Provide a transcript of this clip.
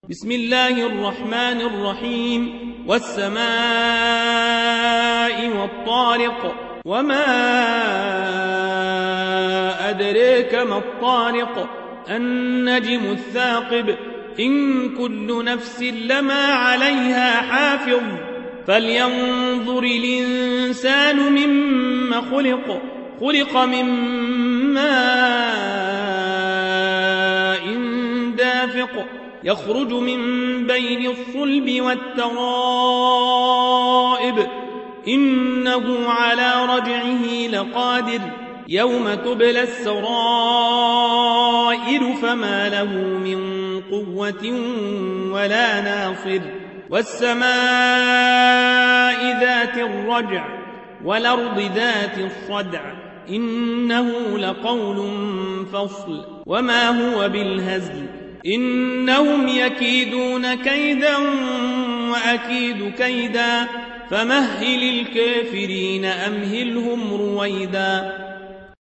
بسم الله الرحمن الرحيم والسماء والطارق وما أدريك ما الطارق النجم الثاقب إن كل نفس لما عليها حافظ فلينظر الإنسان مما خلق من ماء دافق يخرج من بين الصلب والترائب إنه على رجعه لقادر يوم تبلى السرائر فما له من قوة ولا ناصر والسماء ذات الرجع والأرض ذات الصدع إنه لقول فصل وما هو بالهزل إنهم يكيدون كيدا وأكيد كيدا فمهل الكافرين أمهلهم رويدا